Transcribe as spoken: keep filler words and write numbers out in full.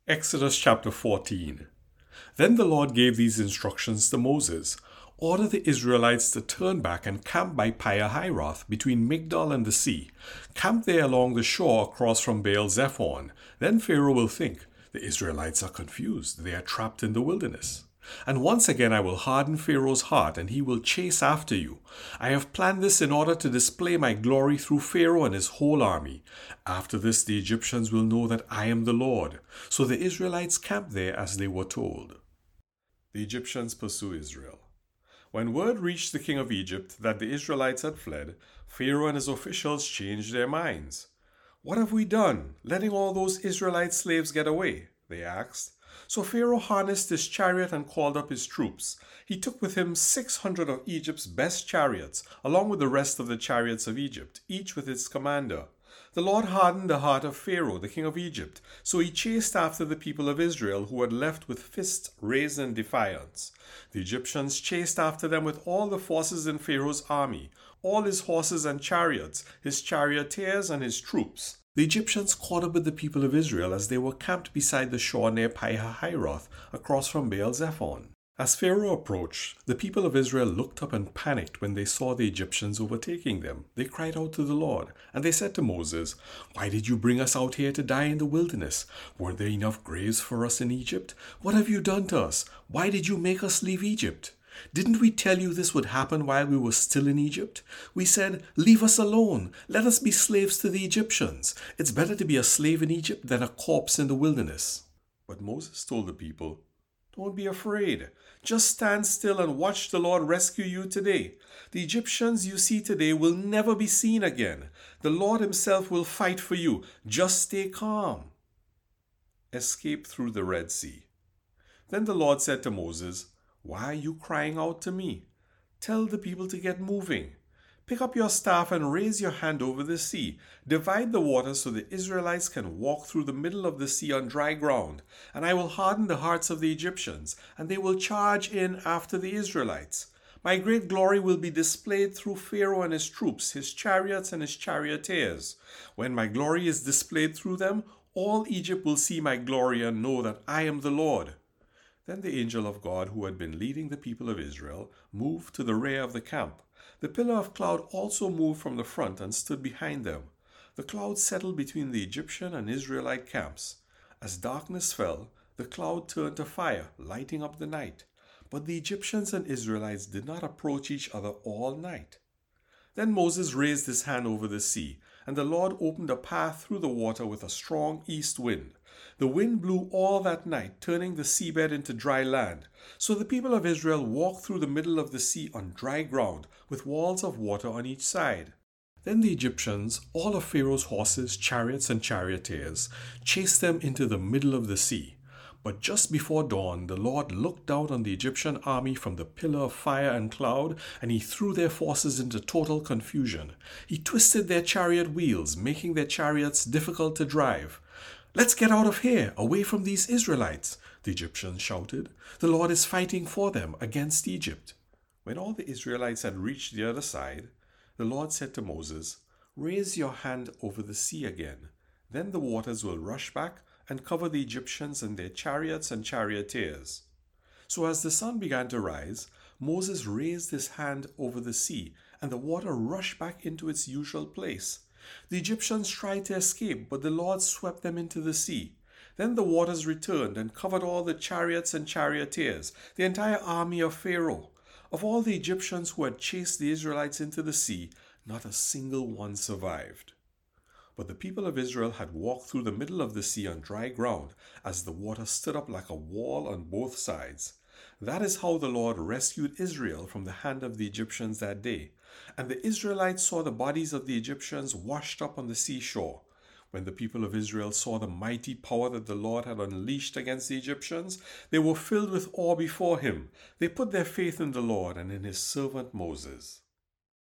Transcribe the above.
Exodus chapter fourteen. Then the Lord gave these instructions to Moses. Order the Israelites to turn back and camp by Pi-hahiroth between Migdol and the sea. Camp there along the shore across from Baal-zephon. Then Pharaoh will think, the Israelites are confused. They are trapped in the wilderness. And once again I will harden Pharaoh's heart, and he will chase after you. I have planned this in order to display my glory through Pharaoh and his whole army. After this the Egyptians will know that I am the Lord. So the Israelites camped there as they were told. The Egyptians pursue Israel. When word reached the king of Egypt that the Israelites had fled, Pharaoh and his officials changed their minds. "What have we done, letting all those Israelite slaves get away?" they asked. So Pharaoh harnessed his chariot and called up his troops. He took with him six hundred of Egypt's best chariots, along with the rest of the chariots of Egypt, each with its commander. The Lord hardened the heart of Pharaoh, the king of Egypt, so he chased after the people of Israel who had left with fists raised in defiance. The Egyptians chased after them with all the forces in Pharaoh's army, all his horses and chariots, his charioteers and his troops. The Egyptians caught up with the people of Israel as they were camped beside the shore near Pi-hahiroth, across from Baal-zephon. As Pharaoh approached, the people of Israel looked up and panicked when they saw the Egyptians overtaking them. They cried out to the Lord, and they said to Moses, "Why did you bring us out here to die in the wilderness? Weren't there enough graves for us in Egypt? What have you done to us? Why did you make us leave Egypt? Didn't we tell you this would happen while we were still in Egypt? We said, 'Leave us alone. Let us be slaves to the Egyptians. It's better to be a slave in Egypt than a corpse in the wilderness.'" But Moses told the people, "Don't be afraid. Just stand still and watch the Lord rescue you today. The Egyptians you see today will never be seen again. The Lord himself will fight for you. Just stay calm." Escape through the Red Sea. Then the Lord said to Moses, "Why are you crying out to me? Tell the people to get moving. Pick up your staff and raise your hand over the sea. Divide the water so the Israelites can walk through the middle of the sea on dry ground. And I will harden the hearts of the Egyptians, and they will charge in after the Israelites. My great glory will be displayed through Pharaoh and his troops, his chariots and his charioteers. When my glory is displayed through them, all Egypt will see my glory and know that I am the Lord." Then the angel of God, who had been leading the people of Israel, moved to the rear of the camp. The pillar of cloud also moved from the front and stood behind them. The cloud settled between the Egyptian and Israelite camps. As darkness fell, the cloud turned to fire, lighting up the night. But the Egyptians and Israelites did not approach each other all night. Then Moses raised his hand over the sea, and the Lord opened a path through the water with a strong east wind. The wind blew all that night, turning the seabed into dry land. So the people of Israel walked through the middle of the sea on dry ground, with walls of water on each side. Then the Egyptians, all of Pharaoh's horses, chariots, and charioteers, chased them into the middle of the sea. But just before dawn, the Lord looked down on the Egyptian army from the pillar of fire and cloud, and he threw their forces into total confusion. He twisted their chariot wheels, making their chariots difficult to drive. "Let's get out of here, away from these Israelites," the Egyptians shouted. "The Lord is fighting for them against Egypt." When all the Israelites had reached the other side, the Lord said to Moses, "Raise your hand over the sea again. Then the waters will rush back and cover the Egyptians and their chariots and charioteers." So as the sun began to rise, Moses raised his hand over the sea, and the water rushed back into its usual place. The Egyptians tried to escape, but the Lord swept them into the sea. Then the waters returned and covered all the chariots and charioteers, the entire army of Pharaoh. Of all the Egyptians who had chased the Israelites into the sea, not a single one survived. But the people of Israel had walked through the middle of the sea on dry ground, as the water stood up like a wall on both sides. That is how the Lord rescued Israel from the hand of the Egyptians that day. And the Israelites saw the bodies of the Egyptians washed up on the seashore. When the people of Israel saw the mighty power that the Lord had unleashed against the Egyptians, they were filled with awe before him. They put their faith in the Lord and in his servant Moses.